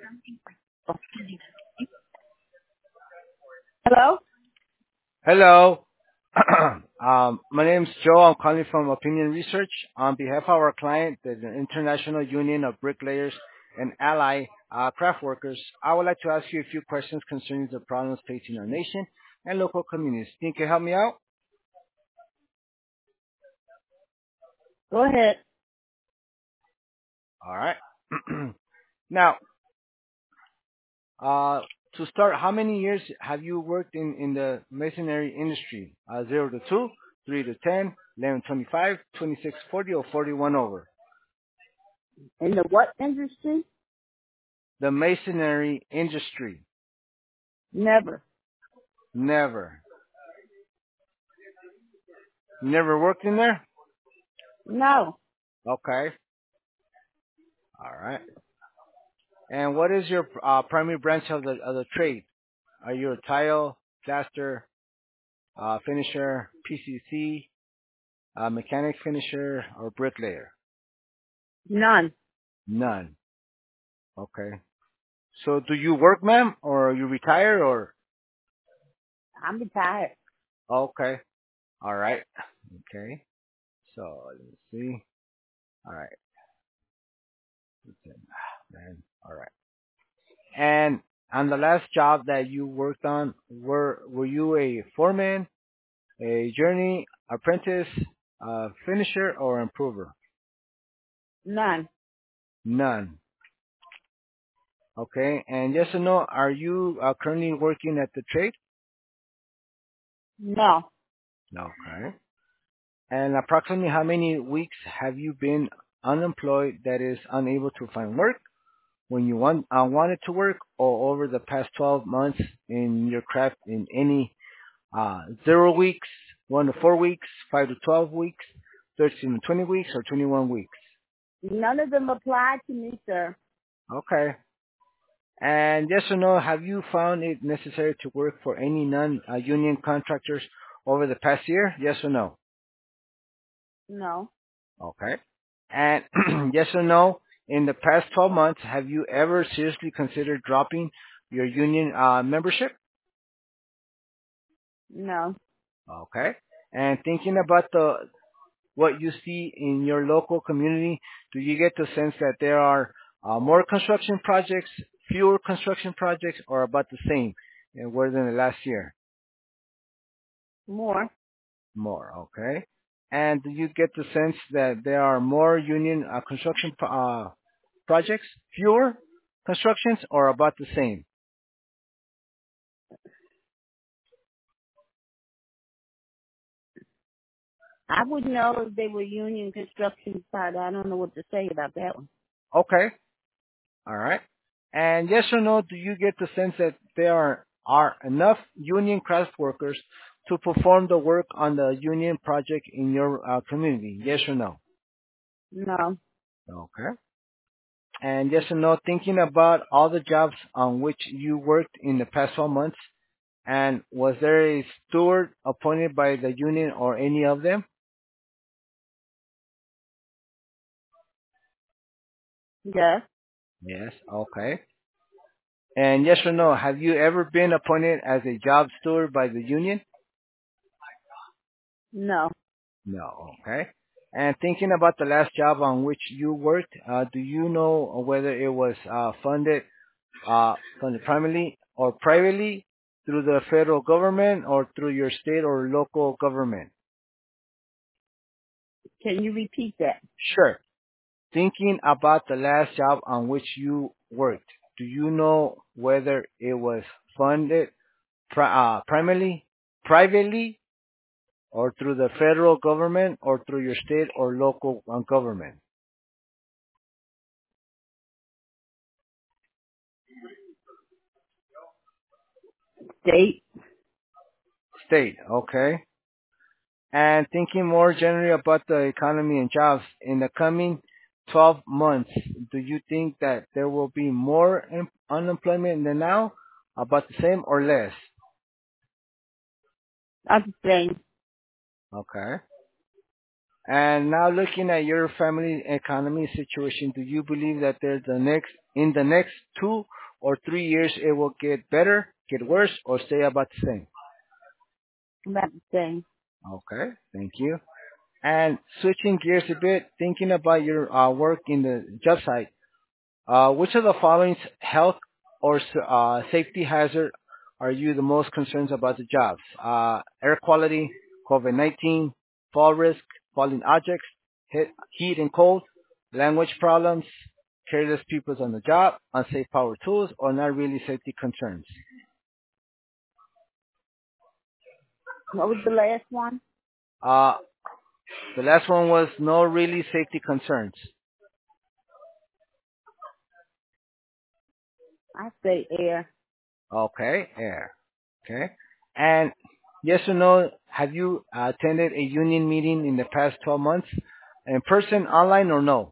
Hello? Hello. My name's Joe. I'm calling from Opinion Research on behalf of our client, the International Union of Bricklayers and Ally Craft Workers. I would like to ask you a few questions concerning the problems facing our nation and local communities. Think you can help me out? Go ahead. All right. Now, uh, to start, how many years have you worked in the masonry industry? 0 to 2, 3 to 10, 11 to 25, 26 to 40, or 41 over? In the what industry? The masonry industry. Never. Never. Never worked in there? No. Okay. All right. And what is your primary branch of the trade? Are you a tile, plaster, finisher, PCC, mechanic finisher, or bricklayer? None. None. Okay. So do you work, ma'am, or you retire, or? I'm retired. Okay. All right. Okay. So let's see. All right. Man. All right. And on the last job that you worked on, were you a foreman, a journey apprentice, finisher, or improver? None. None. Okay. And yes or no, are you currently working at the trade? No. No. Okay. And approximately how many weeks have you been unemployed, that is unable to find work when you wanted to work, or over the past 12 months in your craft in any 0 weeks, 1 to 4 weeks, 5 to 12 weeks, 13 to 20 weeks, or 21 weeks? None of them apply to me, sir. Okay. And yes or no, have you found it necessary to work for any non-union contractors over the past year? Yes or no? No. Okay. And yes or no, in the past 12 months, have you ever seriously considered dropping your union membership? No. Okay. And thinking about what you see in your local community, do you get the sense that there are more construction projects, fewer construction projects, or about the same where than the last year? More. More, okay. And do you get the sense that there are more union construction projects, fewer constructions, or about the same? I would know if they were union construction side. I don't know what to say about that one. Okay, all right. And yes or no, do you get the sense that there are enough union craft workers to perform the work on the union project in your community? Yes or no? No. Okay. And yes or no, thinking about all the jobs on which you worked in the past 12 months, and was there a steward appointed by the union or any of them? Yes. Yes. Okay. And yes or no, have you ever been appointed as a job steward by the union? No. No. Okay. And thinking about the last job on which you worked, do you know whether it was funded primarily or privately through the federal government or through your state or local government? Can you repeat that? Sure. Thinking about the last job on which you worked, do you know whether it was funded primarily, privately, or through the federal government, or through your state or local government? State. State, okay. And thinking more generally about the economy and jobs, in the coming 12 months, do you think that there will be more unemployment than now, about the same, or less? I'm saying Okay. And now looking at your family economy situation, do you believe that in the next 2 or 3 years it will get better, get worse, or stay about the same? About the same. Okay, thank you. And switching gears a bit, thinking about your work in the job site, which of the following health or safety hazard are you the most concerned about the jobs? Air quality, COVID-19, fall risk, falling objects, heat and cold, language problems, careless people on the job, unsafe power tools, or not really safety concerns. What was the last one? Uh, the last one was no really safety concerns. I say air. Okay, air. Okay. And yes or no, have you attended a union meeting in the past 12 months? In person, online, or no?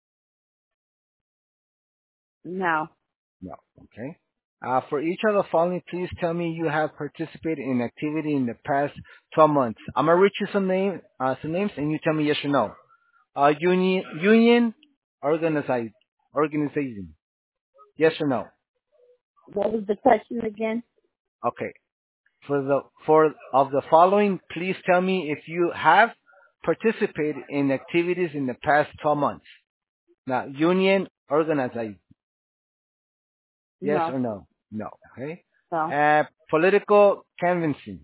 No. No. Okay. For each of the following, please tell me you have participated in activity in the past 12 months. I'm gonna read you some names, and you tell me yes or no. Union, organization. Yes or no? What was the question again? Okay. For of the following, please tell me if you have participated in activities in the past 12 months. Now, union, organization. Yes No. or no? No. Okay. No. Political canvassing.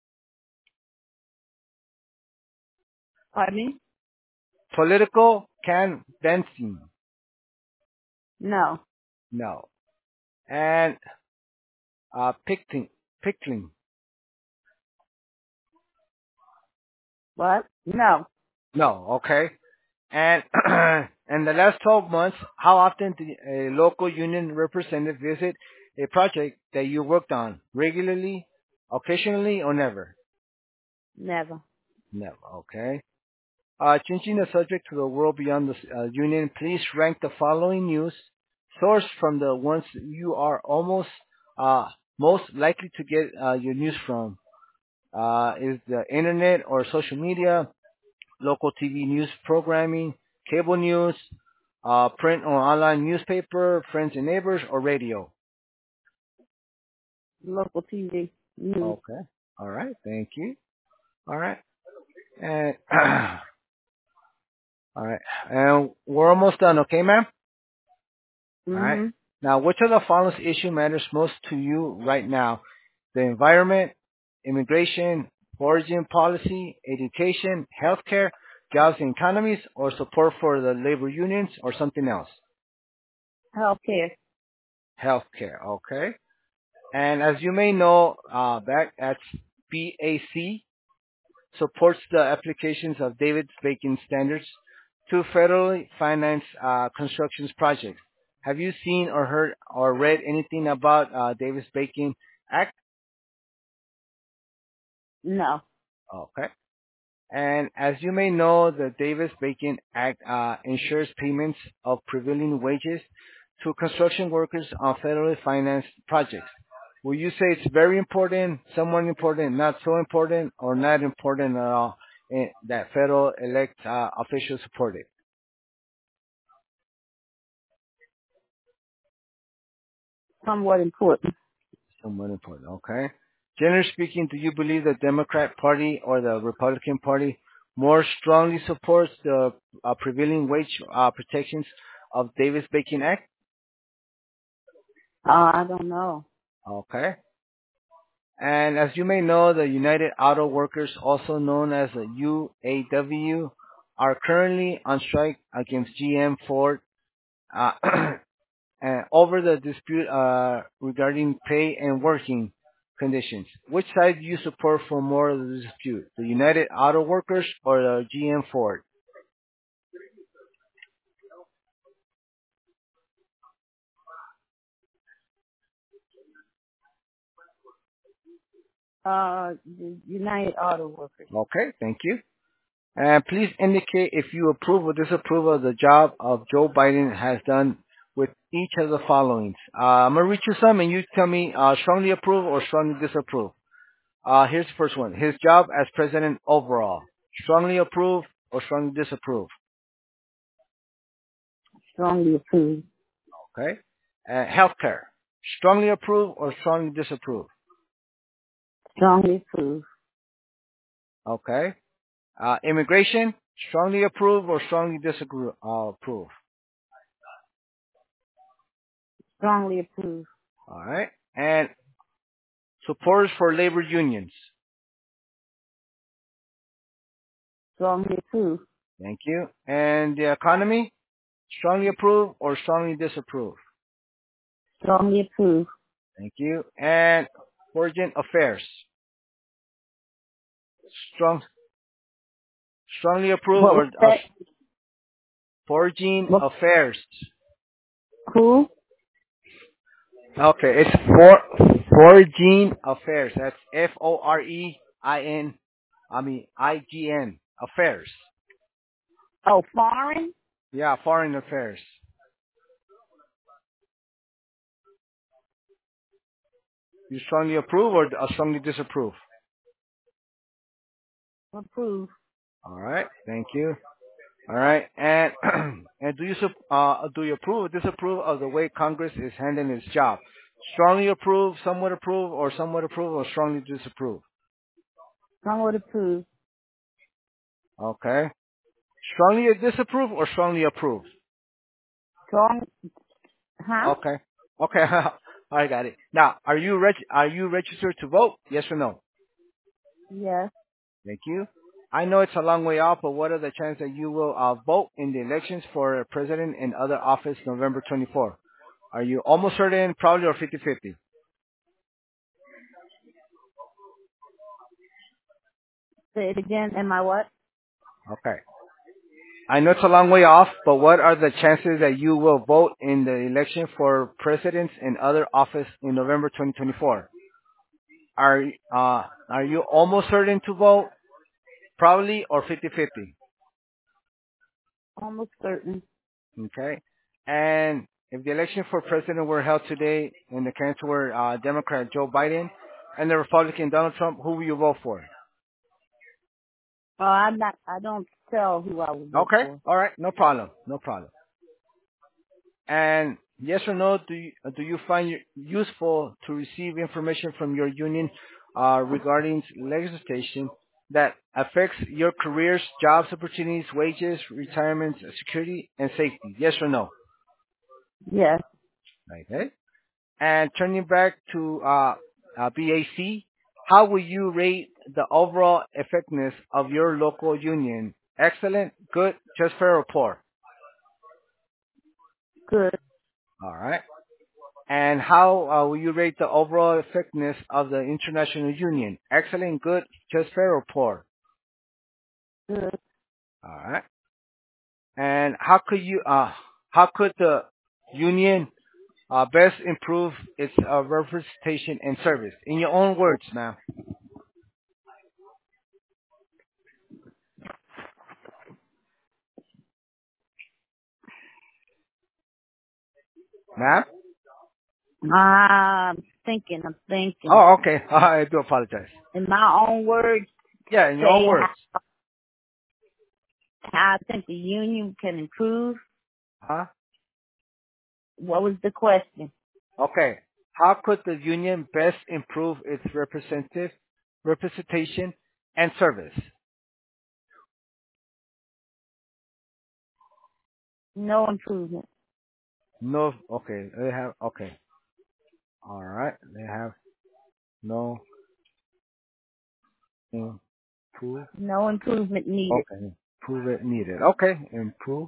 Pardon me? Political canvassing. No. No. And pickling. What? No. No. Okay. And in the last 12 months, how often did a local union representative visit a project that you worked on? Regularly, occasionally, or never? Never. Never. Okay. Changing the subject to the world beyond the union, please rank the following news source from the ones you are almost uh, most likely to get your news from. Is the internet or social media, local TV news programming, cable news, print or online newspaper, friends and neighbors, or radio? Local TV. Mm-hmm. Okay. All right. Thank you. All right. And all right. And we're almost done. Okay, ma'am. All right. Mm-hmm. Now, which of the following issue matters most to you right now? The environment, immigration, foreign policy, education, healthcare, jobs and economies, or support for the labor unions, or something else? Healthcare. Healthcare. Okay. And as you may know, back at BAC supports the applications of Davis Bacon standards to federally financed construction projects. Have you seen or heard or read anything about Davis Bacon Act? No. Okay. And as you may know, the Davis-Bacon Act ensures payments of prevailing wages to construction workers on federally financed projects. Will you say it's very important, somewhat important, not so important, or not important at all that federal elect officials support it? Somewhat important. Somewhat important, okay. Generally speaking, do you believe the Democrat Party or the Republican Party more strongly supports the prevailing wage protections of Davis-Bacon Act? I don't know. Okay. And as you may know, the United Auto Workers, also known as the UAW, are currently on strike against GM, Ford, uh, over the dispute regarding pay and working conditions. Which side do you support for more of the dispute? The United Auto Workers or the GM, Ford? The United Auto Workers. Okay, thank you. And please indicate if you approve or disapprove of the job of Joe Biden has done with each of the followings. I'm going to read you some and you tell me strongly approve or strongly disapprove. Here's the first one. His job as president overall. Strongly approve, or strongly disapprove? Strongly approve. Okay. Healthcare. Strongly approve or strongly disapprove? Strongly approve. Okay. Immigration. Strongly approve or strongly disagree? Approve. Strongly approve. All right. And supporters for labor unions. Strongly approve. Thank you. And the economy. Strongly approve or strongly disapprove? Strongly approve. Thank you. And foreign affairs. Strong, strongly approve What or was that? foreign What? affairs. Who? Okay, it's foreign affairs. That's FOREIN. IGN affairs. Oh, foreign? Yeah, foreign affairs. You strongly approve or strongly disapprove? Approve. All right, thank you. All right, and and do you approve or disapprove of the way Congress is handling its job? Strongly approve, somewhat approve, or strongly disapprove? Strongly approve. Okay. Strongly disapprove or strongly approve? Strong, huh? Okay. Okay. I got it. Now, are you registered to vote? Yes or no? Yes. Thank you. I know it's a long way off, but what are the chances that you will vote in the elections for president and other office November 24? Are you almost certain, probably, or 50-50? Say it again. Am I what? Okay. I know it's a long way off, but what are the chances that you will vote in the election for presidents and other office in November 2024? Are you almost certain to vote, probably, or 50-50? Almost certain. Okay. And if the election for president were held today and the candidates were Democrat Joe Biden and the Republican Donald Trump, who will you vote for? Oh, I'm not. I don't tell who I would vote Okay. for. All right. No problem. No problem. And yes or no, do you find it useful to receive information from your union regarding legislation that affects your careers, jobs opportunities, wages, retirement, security, and safety? Yes or no? Yes. Okay. And turning back to BAC, how will you rate the overall effectiveness of your local union? Excellent, good, just fair, or poor? Good. All right. And how will you rate the overall effectiveness of the international union? Excellent, good, just fair, or poor? Good. All right. And how could the union best improve its representation and service? In your own words, ma'am. Ma'am? I'm thinking. I'm thinking. Oh, okay. I do apologize. In my own words, Yeah, in your own say words. how I think the union can improve. Huh? What was the question? Okay. How could the union best improve its representation and service? No improvement. No, okay. They have, okay. All right. They have no improve. No improvement needed. Okay. Improve it needed. Okay. Improve.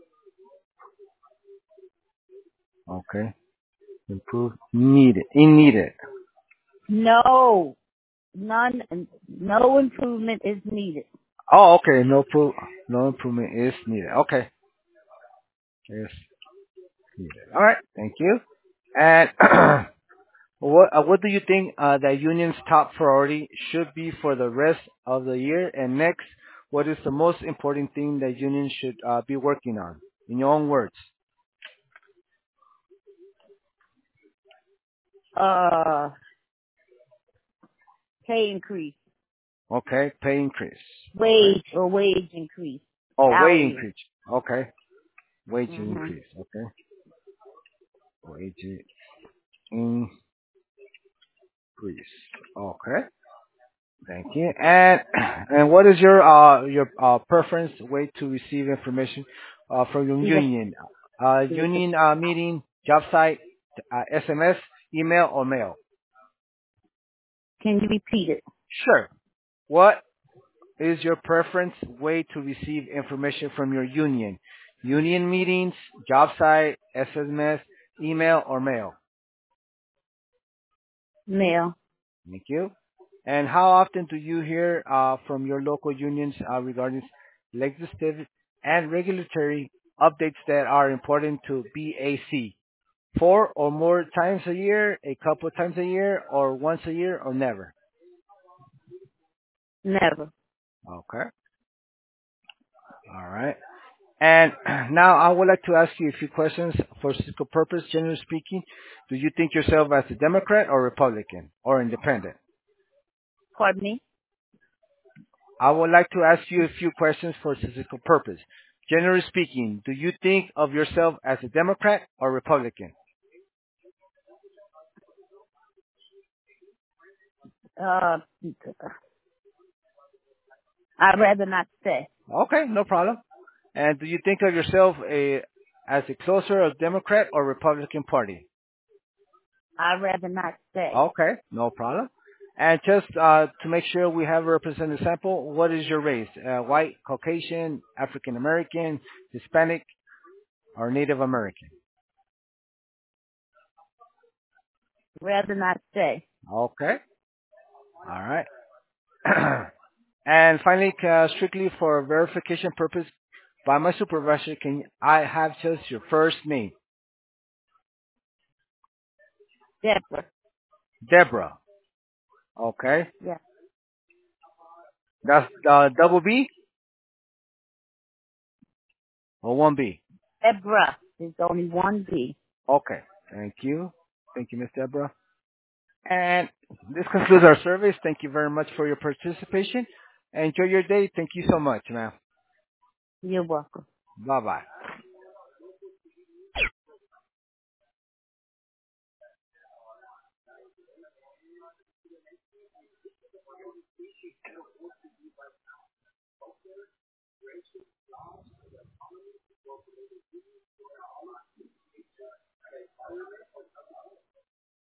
Okay. Improve needed. In needed. No. None. No improvement is needed. Oh, okay. No improvement is needed. Okay. Is needed. All right. Thank you. And what do you think the union's top priority should be for the rest of the year? And next, what is the most important thing that union should be working on? In your own words. Uh, pay increase. Okay. Pay increase. Okay. Wage or wage increase. Oh, wage Salary. increase. Okay. Wage Mhm. increase. Okay. Wage increase. Okay. Thank you. And what is your preference way to receive information from your Either, union? either. Union meeting, job site, SMS, email, or mail? Can you repeat it? Sure. What is your preference way to receive information from your union? Union meetings, job site, SMS, email, or mail? Mail. Thank you. And how often do you hear from your local unions regarding legislative and regulatory updates that are important to BAC? Four or more times a year, a couple times a year, or once a year, or never? Never. Okay. All right. And now I would like to ask you a few questions for statistical purpose. Generally speaking, do you think yourself as a Democrat or Republican or independent? Pardon me? I would like to ask you a few questions for statistical purpose. Generally speaking, do you think of yourself as a Democrat or Republican? Uh, I'd rather not say. Okay, no problem. And do you think of yourself as a closer of Democrat or Republican Party? I'd rather not say. Okay, no problem. And just to make sure we have a representative sample, what is your race? White, Caucasian, African American, Hispanic, or Native American? Rather not say. Okay, all right. And finally, strictly for verification purpose, by my supervisor, can I have just your first name? Deborah. Deborah. Okay. Yeah. That's double B or one B? Deborah. There's only one B. Okay. Thank you. Thank you, Miss Deborah. And this concludes our service. Thank you very much for your participation. Enjoy your day. Thank you so much, ma'am. You're welcome. Bye-bye.